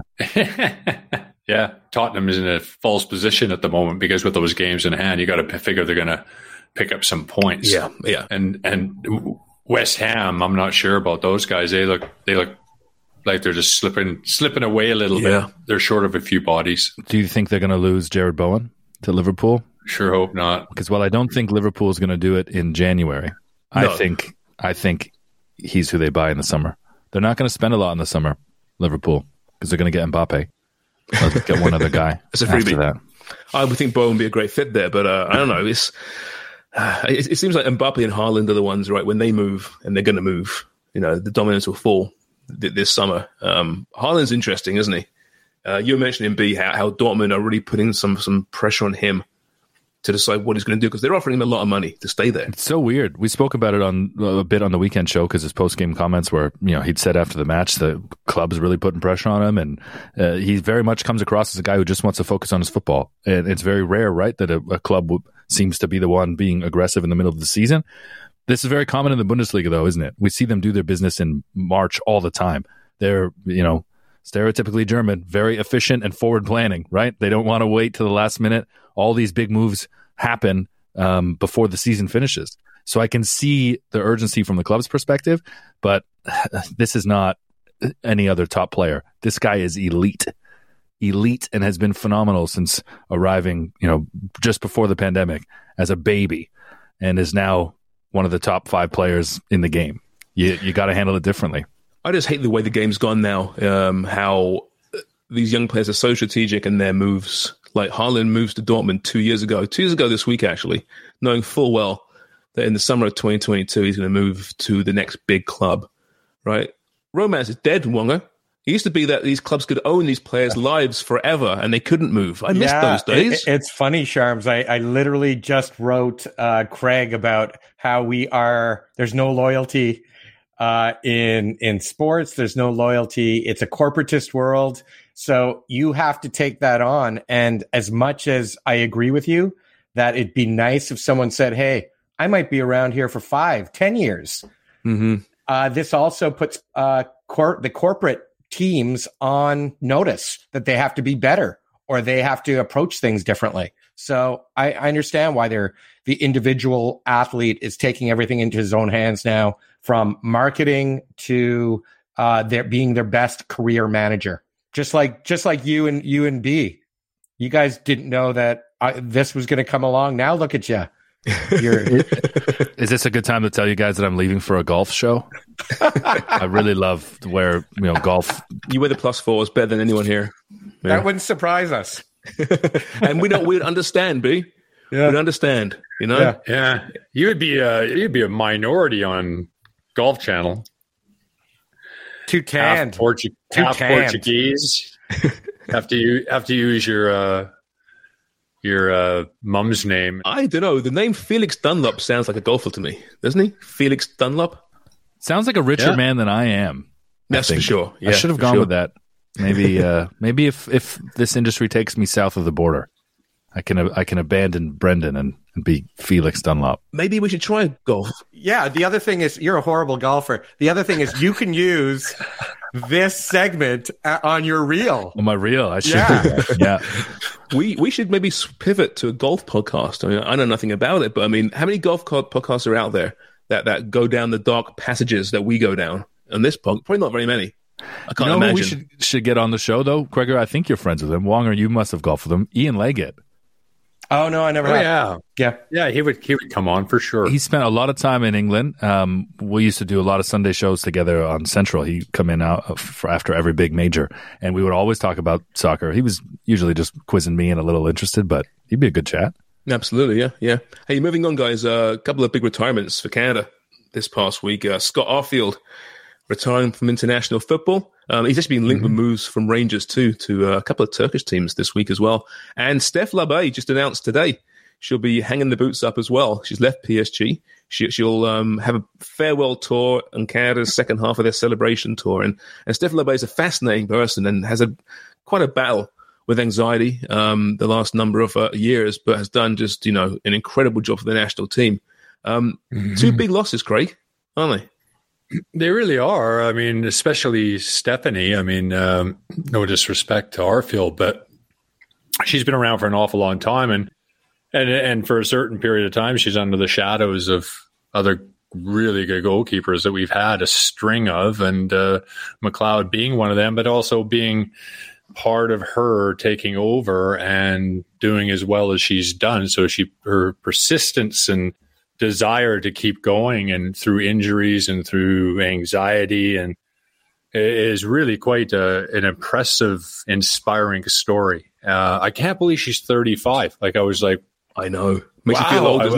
Yeah, Tottenham is in a false position at the moment because with those games in hand, you got to figure they're going to pick up some points. Yeah, yeah. And and West Ham, I'm not sure about those guys. They look they look like they're just slipping slipping away a little yeah. bit. They're short of a few bodies. Do you think they're going to lose Jared Bowen to Liverpool? Sure hope not. Because while I don't think Liverpool is going to do it in January, no. I think I think he's who they buy in the summer. They're not going to spend a lot in the summer, Liverpool, because they're going to get Mbappe. Let's get one other guy. It's a freebie. That. I would think Bowen would be a great fit there, but uh, I don't know. It's uh, it, it seems like Mbappe and Haaland are the ones, right? When they move, and they're going to move, you know, the dominance will fall th- this summer. Um, Haaland's interesting, isn't he? Uh, you were mentioning B how, how Dortmund are really putting some some pressure on him to decide what he's going to do because they're offering him a lot of money to stay there. It's so weird. We spoke about it on a bit on the weekend show because his post-game comments were, you know, he'd said after the match the club's really putting pressure on him, and uh, he very much comes across as a guy who just wants to focus on his football. And it's very rare, right, that a, a club w- seems to be the one being aggressive in the middle of the season. This is very common in the Bundesliga, though, isn't it? We see them do their business in March all the time. They're, you know, stereotypically German, very efficient and forward planning, right? They don't want to wait to the last minute. All these big moves happen um, before the season finishes. So I can see the urgency from the club's perspective, but this is not any other top player. This guy is elite, elite, and has been phenomenal since arriving, you know, just before the pandemic as a baby, and is now one of the top five players in the game. You you got to handle it differently. I just hate the way the game's gone now. Um, how these young players are so strategic in their moves. Like Haaland moves to Dortmund two years ago, two years ago this week, actually, knowing full well that in the summer of twenty twenty-two, he's going to move to the next big club, right? Romance is dead, Wonga. It used to be that these clubs could own these players' lives forever and they couldn't move. I miss yeah, those days. It, it's funny, Sharms. I, I literally just wrote uh, Craig about how we are, there's no loyalty uh, in in sports. There's no loyalty. It's a corporatist world. So you have to take that on. And as much as I agree with you that it'd be nice if someone said, hey, I might be around here for five, ten years. Mm-hmm. Uh, this also puts uh, cor- the corporate teams on notice that they have to be better or they have to approach things differently. So I, I understand why they're, the individual athlete is taking everything into his own hands now, from marketing to uh, their being their best career manager. Just like, just like you and you and B, you guys didn't know that I, this was going to come along. Now look at you. You're, Is this a good time to tell you guys that I'm leaving for a golf show? I really love to wear, you know, golf. You wear the plus fours better than anyone here. that Yeah. wouldn't surprise us. And we don't, we'd understand, B. Yeah. We'd understand, you know? Yeah. Yeah, you would be a you'd be a minority on Golf Channel. Too Half, tanned. Portu- Too half tanned. Portuguese. have to u- have to use your uh, your uh, mum's name. I don't know. The name Felix Dunlop sounds like a golfer to me, doesn't he? Felix Dunlop? Sounds like a richer Yeah. man than I am. I That's for think. sure. Yeah, I should have for gone sure. with that. Maybe, uh, maybe if, if this industry takes me south of the border, I can I can abandon Brendan and, and be Felix Dunlop. Maybe we should try golf. Yeah. The other thing is, you're a horrible golfer. The other thing is, you can use this segment uh, on your reel. On my reel, I should. Yeah. do that. Yeah. We we should maybe s- pivot to a golf podcast. I mean, I know nothing about it, but I mean, how many golf co- podcasts are out there that, that go down the dark passages that we go down? On this pod, probably not very many. I You can't know imagine. who we should should get on the show though, Gregor? I think you're friends with him. Wonger, you must have golfed with him. Ian Leggett. Oh, no, I never Oh have. yeah, Yeah. yeah. He would he would come on for sure. He spent a lot of time in England. Um, we used to do a lot of Sunday shows together on Central. He'd come in out for after every big major, and we would always talk about soccer. He was usually just quizzing me and a little interested, but he'd be a good chat. Absolutely, yeah, yeah. Hey, moving on, guys. Uh, a couple of big retirements for Canada this past week. Uh, Scott Arfield retiring from international football. Um, he's actually been linked Mm-hmm. with moves from Rangers too to uh, a couple of Turkish teams this week as well. And Steph Labbe just announced today she'll be hanging the boots up as well. She's left P S G. She, she'll um, have a farewell tour on Canada's second half of their celebration tour. And, and Steph Labbe is a fascinating person and has a quite a battle with anxiety um, the last number of uh, years, but has done just, you know, an incredible job for the national team. Um, Mm-hmm. Two big losses, Craig, aren't they? They really are. I mean, especially Stephanie. I mean, um, no disrespect to Arfield, but she's been around for an awful long time, and and and for a certain period of time, she's under the shadows of other really good goalkeepers that we've had a string of, and uh, McLeod being one of them, but also being part of her taking over and doing as well as she's done. So she, her persistence and desire to keep going, and through injuries and through anxiety, and it is really quite a, an impressive, inspiring story. Uh, I can't believe she's thirty-five. Like I was like, I know. Makes wow, you feel old, doesn't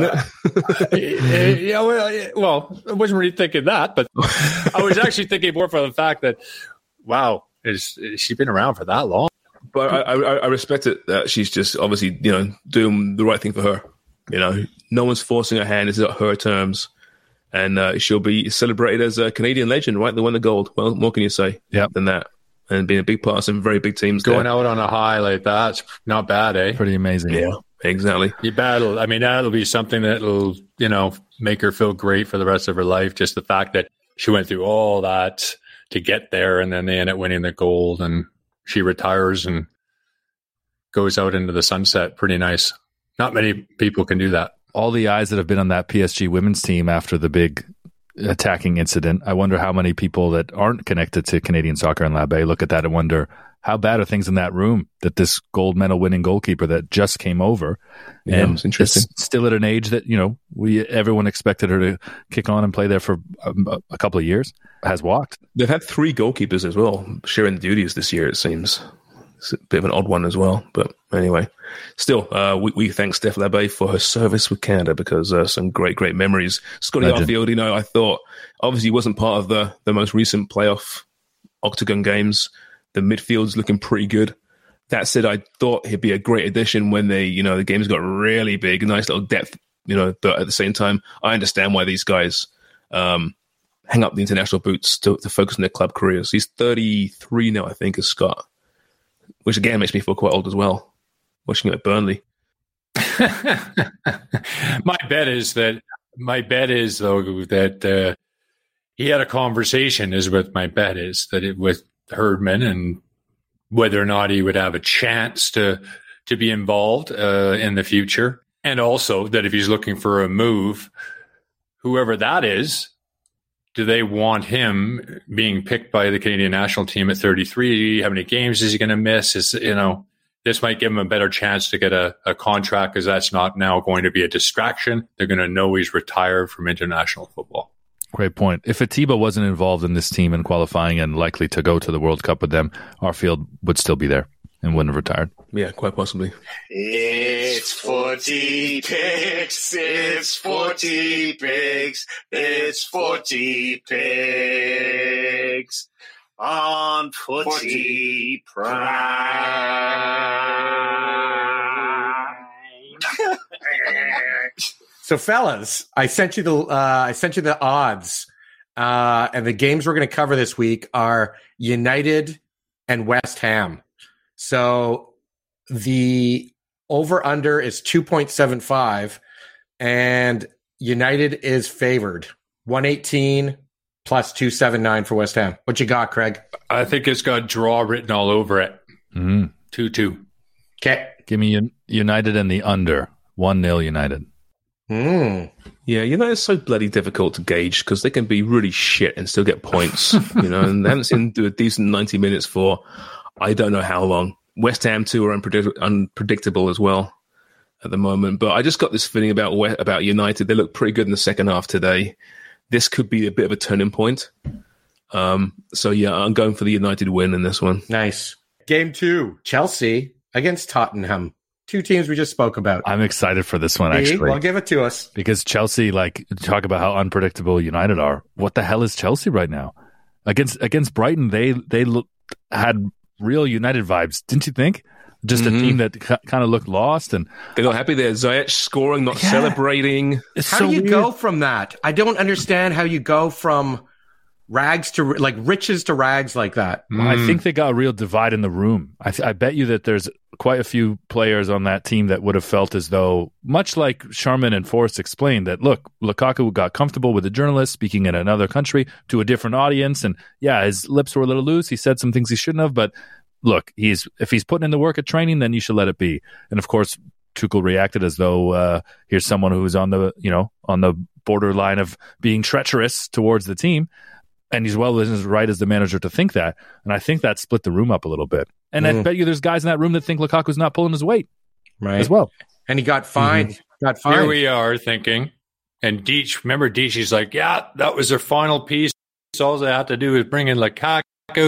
I- it? yeah, well, well, I wasn't really thinking that, but I was actually thinking more for the fact that, wow, is, is she been around for that long? But I, I, I respect it that she's just obviously, you know, doing the right thing for her. You know, no one's forcing her hand. It's at her terms. And uh, she'll be celebrated as a Canadian legend, right? The won the gold. Well, what can you say Yep. than that? And being a big part of some very big teams. Going there. out on a high like that's not bad, eh? Pretty amazing. Yeah, exactly. You battle. I mean, that'll be something that'll, you know, make her feel great for the rest of her life. Just the fact that she went through all that to get there, and then they end up winning the gold, and she retires and goes out into the sunset. Pretty nice. Not many people can do that. All the eyes that have been on that P S G women's team after the big attacking incident, I wonder how many people that aren't connected to Canadian soccer and Labbe look at that and wonder how bad are things in that room that this gold medal winning goalkeeper that just came over Yeah, and it's interesting. is still at an age that, you know, we everyone expected her to kick on and play there for a, a couple of years, has walked. They've had three goalkeepers as well sharing the duties this year, it seems. It's a bit of an odd one as well. But anyway, still, uh, we, we thank Steph Labbe for her service with Canada because uh, some great, great memories. Scotty Legend. Arfield, you know, I thought obviously he wasn't part of the, the most recent playoff octagon games. The midfield's looking pretty good. That said, I thought he'd be a great addition when they, you know, the games got really big, nice little depth, you know, but at the same time, I understand why these guys um, hang up the international boots to, to focus on their club careers. He's thirty-three now, I think, is Scott, which again makes me feel quite old as well, watching it at Burnley. my bet is that my bet is though that uh, he had a conversation. Is what my bet is that it with Herdman and whether or not he would have a chance to to be involved uh, in the future, and also that if he's looking for a move, whoever that is, do they want him being picked by the Canadian national team at thirty-three? How many games is he going to miss? Is you know, this might give him a better chance to get a, a contract because that's not now going to be a distraction. They're going to know he's retired from international football. Great point. If Atiba wasn't involved in this team in qualifying and likely to go to the World Cup with them, Arfield would still be there and wouldn't have retired. Yeah, quite possibly. It's forty picks. It's forty picks. It's forty picks on forty Prime. So, fellas, I sent you the uh, I sent you the odds, uh, and the games we're going to cover this week are United and West Ham. So, the over under is two point seven five, and United is favored one eighteen plus two seventy-nine for West Ham. What you got, Craig? I think it's got draw written all over it. Mm-hmm. two two. Okay. Give me Un- United and the under. one nil United. Mm. Yeah, you know, it's so bloody difficult to gauge because they can be really shit and still get points, you know, and they haven't seen do a decent ninety minutes for I don't know how long. West Ham, too, are unpredict- unpredictable as well at the moment. But I just got this feeling about we- about United. They look pretty good in the second half today. This could be a bit of a turning point. Um, so, yeah, I'm going for the United win in this one. Nice. Game two, Chelsea against Tottenham. Two teams we just spoke about. I'm excited for this one, See? actually. Well, give it to us. Because Chelsea, like, talk about how unpredictable United are. What the hell is Chelsea right now? Against against Brighton, they they look, had real United vibes, didn't you think? Just Mm-hmm. a team that ca- kind of looked lost. And They're not happy there. Ziyech scoring, not Yeah. celebrating. it's How so do you weird. go from that? I don't understand how you go from rags to like riches to rags like that. Well, I think they got a real divide in the room. I, th- I bet you that there's quite a few players on that team that would have felt as though, much like Sharman and Forrest explained, that look, Lukaku got comfortable with the journalist speaking in another country to a different audience, and yeah, his lips were a little loose. He said some things he shouldn't have, but look, he's if he's putting in the work at training, then you should let it be. And of course, Tuchel reacted as though uh, here's someone who's on the you know on the borderline of being treacherous towards the team. And he's well within his right as the manager to think that. And I think that split the room up a little bit. And Mm. I bet you there's guys in that room that think Lukaku's not pulling his weight Right. as well. And he got fined. Mm-hmm. Got fined. Here we are thinking, and Deitch, remember Deitch, he's like, yeah, that was their final piece. All they had to do is bring in Lukaku.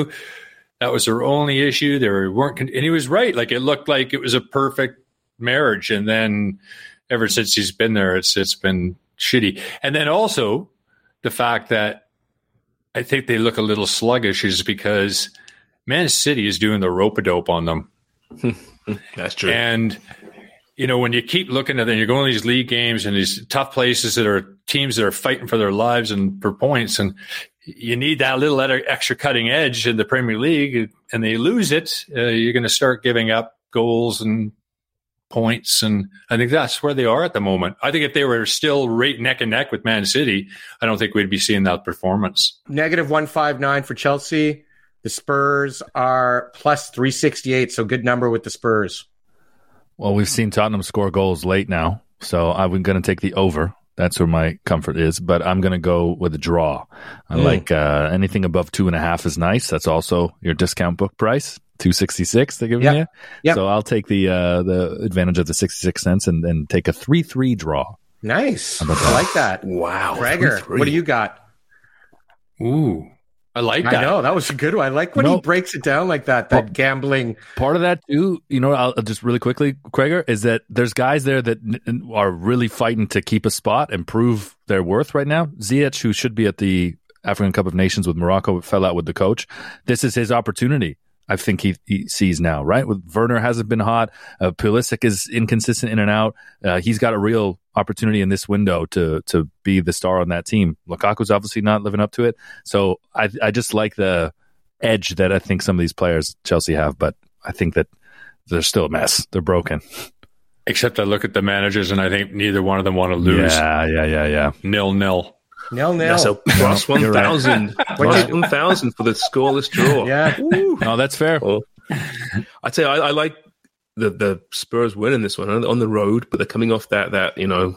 That was their only issue. They weren't, and he was right. Like it looked like it was a perfect marriage. And then ever since he's been there, it's it's been shitty. And then also the fact that I think they look a little sluggish is because Man City is doing the rope-a-dope on them. That's true. And, you know, when you keep looking at them, you're going to these league games and these tough places that are teams that are fighting for their lives and for points, and you need that little extra cutting edge in the Premier League, and they lose it, uh, you're going to start giving up goals and points, and I think that's where they are at the moment. I think if they were still right neck and neck with Man City, I don't think we'd be seeing that performance. Negative one fifty-nine for Chelsea. The Spurs are plus three sixty-eight, so good number with the Spurs. Well, we've seen Tottenham score goals late now, so I'm going to take the over. That's where my comfort is, but I'm going to go with a draw. I Mm. like uh, anything above two and a half is nice. That's also your discount book price, two sixty-six. They're giving Yep. you. Yep. So I'll take the uh, the advantage of the sixty-six cents and then take a three three draw. Nice. about I that? like that. Wow. Gregor, three three. what do you got? Ooh, I like that. I know. That was a good one. I like when No. he breaks it down like that, that Well, gambling. Part of that too, you know, I'll I'll just really quickly, Krager, is that there's guys there that n- are really fighting to keep a spot and prove their worth right now. Ziyech, who should be at the African Cup of Nations with Morocco, fell out with the coach. This is his opportunity. I think he, he sees now, right? With Werner hasn't been hot. Uh, Pulisic is inconsistent in and out. Uh, he's got a real opportunity in this window to to be the star on that team. Lukaku's obviously not living up to it. So I I just like the edge that I think some of these players Chelsea have, but I think that they're still a mess. They're broken. Except I look at the managers and I think neither one of them want to lose. Yeah, yeah, yeah, yeah. Nil nil. Nil nil. That's a plus one thousand. Plus one thousand for the scoreless draw. Yeah. No, that's fair. Well, I tell you, I, I like the the Spurs winning this one on the road, but they're coming off that that you know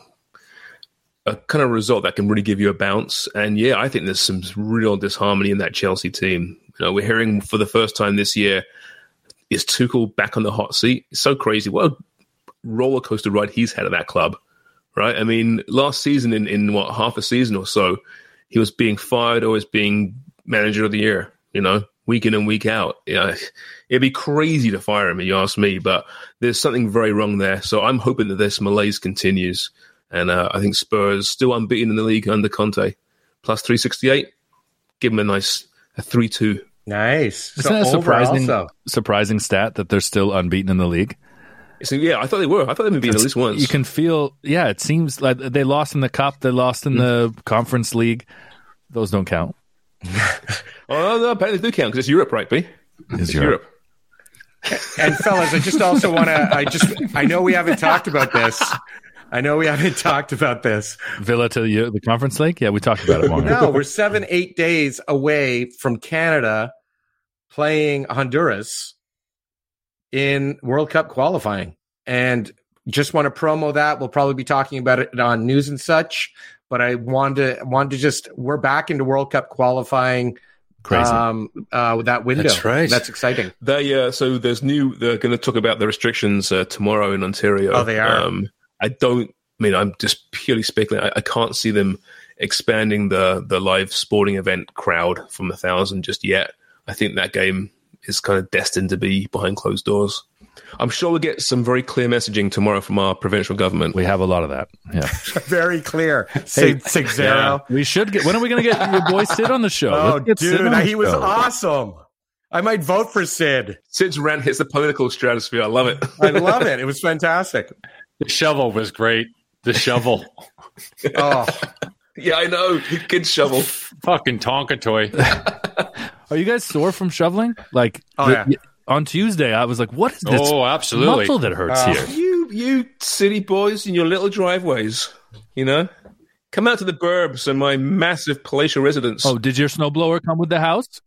a kind of result that can really give you a bounce. And yeah, I think there's some real disharmony in that Chelsea team. You know, we're hearing for the first time this year is Tuchel back on the hot seat? It's so crazy. What a roller coaster ride he's had at that club, right? I mean, last season, in, in what, half a season or so, he was being fired or was being manager of the year, you know, week in and week out. Yeah, it'd be crazy to fire him, if you ask me, but there's something very wrong there. So I'm hoping that this malaise continues. And uh, I think Spurs still unbeaten in the league under Conte. Plus three sixty-eight. Give him a nice a three two. Nice. Isn't So that a over surprising, also. surprising stat that they're still unbeaten in the league? So, yeah, I thought they were. I thought they'd been beaten at least once. You can feel, yeah, it seems like they lost in the cup, they lost in the conference league. Those don't count. Oh, no, apparently they do count because it's Europe, right, B? It's It's Europe. Europe. And fellas, I just also want to, I just, I know we haven't talked about this. I know we haven't talked about this. Villa to the, the conference league? Yeah, we talked about it more. No, we're seven, eight days away from Canada playing Honduras in World Cup qualifying. And just want to promo that. We'll probably be talking about it on news and such. But I wanted to, wanted to just, we're back into World Cup qualifying. Crazy. Um, uh, that window. That's right. That's exciting. They, uh, so there's new, they're going to talk about the restrictions uh, tomorrow in Ontario. Oh, they are? Um, I don't, I mean, I'm just purely speculating. I, I can't see them expanding the, the live sporting event crowd from a thousand just yet. I think that game is kind of destined to be behind closed doors. I'm sure we'll get some very clear messaging tomorrow from our provincial government. We have a lot of that. Yeah. Very clear. Sid, six zero. We should get, when are we going to get your boy Sid on the show? Oh, Let's get Sid dude, on the he was show. awesome. I might vote for Sid. Sid's rant hits the political stratosphere. I love it. I love it. It was fantastic. The shovel was great. The shovel. Oh, Yeah, I know. Good shovel. Fucking Tonka toy. Are you guys sore from shoveling? Like, Oh, the- yeah. on Tuesday, I was like, what is this Oh, absolutely. muscle that hurts Uh, here? You, you city boys in your little driveways, you know, come out to the burbs and my massive palatial residence. Oh, did your snowblower come with the house?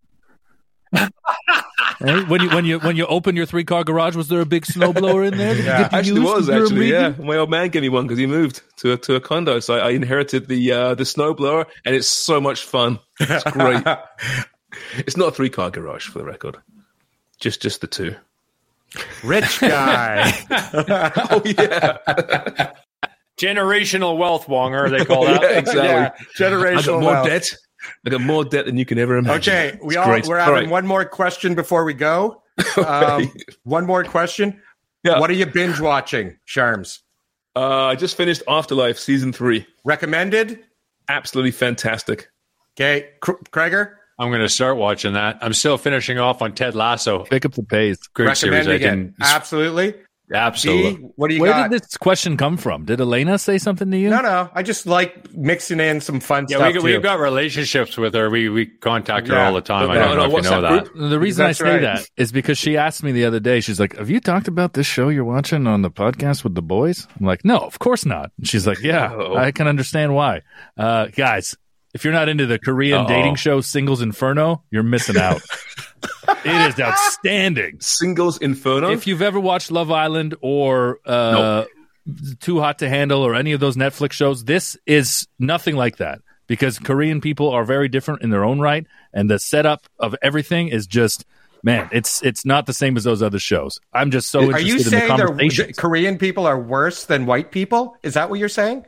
Eh? When you when you when you open your three car garage, was there a big snowblower in there? Did you Yeah. get to actually use was during actually yeah. reading? My old man gave me one because he moved to a, to a condo, so I, I inherited the uh, the snowblower, and it's so much fun. It's great. It's not a three car garage, for the record. Just just the two. rich guy. Oh yeah, Generational wealth, Wonger, they call that. yeah exactly. Yeah, I generational got more wealth. debt. I got more debt than you can ever imagine. Okay, we It's all great. we're All having right. one more question before we go. Um, one more question. Yeah. What are you binge watching, Sharms? Uh, I just finished Afterlife season three. Recommended? Absolutely fantastic. Okay, Cr- Kreger? I'm going to start watching that. I'm still finishing off on Ted Lasso. Pick up the pace. Great series. I Recommending it. can Absolutely. absolutely. D, what do you Where got? did this question come from? Did Elena say something to you? No, no. I just like mixing in some fun Yeah, stuff. we, too. we've got relationships with her. We we contact her Yeah. all the time. I No, don't no, know if you know WhatsApp that. group? The reason That's I say right. that is because she asked me the other day, she's like, have you talked about this show you're watching on the podcast with the boys? I'm like, no, of course not. And she's like, yeah, Uh-oh. I can understand why. Uh, guys, if you're not into the Korean Uh-oh. dating show Singles Inferno, you're missing out. It is outstanding. Singles Inferno. If you've ever watched Love Island or uh, Too Hot to Handle or any of those Netflix shows, this is nothing like that because Korean people are very different in their own right, and the setup of everything is just, man, it's it's not the same as those other shows. I'm just so Are interested you in the saying they're, conversations. Korean people are worse than white people? Is that what you're saying?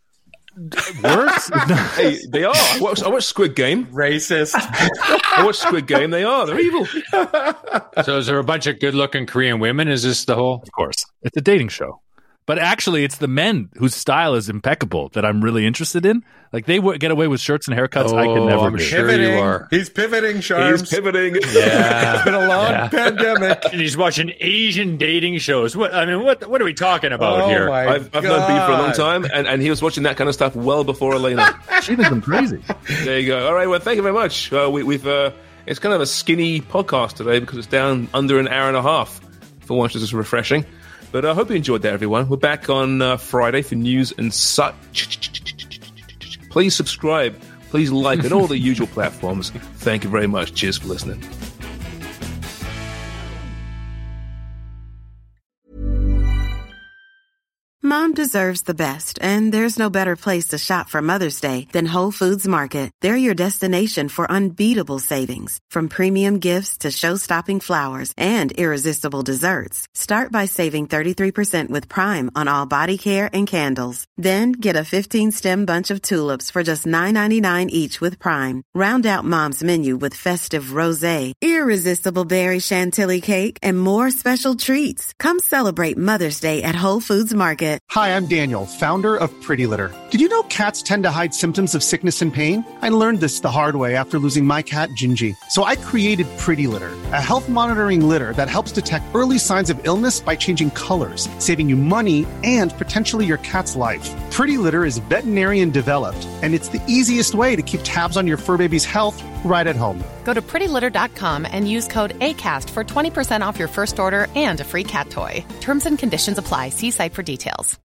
Worse? hey, they are. I watched, I watched Squid Game. Racist. I watched Squid Game. They are. They're evil. So is there a bunch of good-looking Korean women? Is this the whole? Of course. It's a dating show. But actually, it's the men whose style is impeccable that I'm really interested in. Like, they w- get away with shirts and haircuts I could Oh, never I'm do. sure pivoting. you are. He's pivoting, Sharms. He's pivoting. Yeah. It's been a long Yeah. pandemic. And he's watching Asian dating shows. What I mean, what what are we talking about Oh here? my I've, I've known B for a long God. time, and, and he was watching that kind of stuff well before Elena. She thinks I'm crazy. There you go. All right. Well, thank you very much. Uh, we, we've uh, it's kind of a skinny podcast today because it's down under an hour and a half. For once, this is refreshing. But I hope you enjoyed that, everyone. We're back on uh, Friday for news and such. Please subscribe. Please like on all the usual platforms. Thank you very much. Cheers for listening. Mom Mom deserves the best, and there's no better place to shop for Mother's Day than Whole Foods Market. They're your destination for unbeatable savings, from premium gifts to show-stopping flowers and irresistible desserts. Start by saving thirty-three percent with Prime on all body care and candles. Then get a fifteen-stem bunch of tulips for just nine ninety-nine each with Prime. Round out Mom's menu with festive rosé, irresistible berry chantilly cake, and more special treats. Come celebrate Mother's Day at Whole Foods Market. Hi, I'm Daniel, founder of Pretty Litter. Did you know cats tend to hide symptoms of sickness and pain? I learned this the hard way after losing my cat, Gingy. So I created Pretty Litter, a health monitoring litter that helps detect early signs of illness by changing colors, saving you money and potentially your cat's life. Pretty Litter is veterinarian developed, and it's the easiest way to keep tabs on your fur baby's health right at home. Go to pretty litter dot com and use code ACAST for twenty percent off your first order and a free cat toy. Terms and conditions apply. See site for details.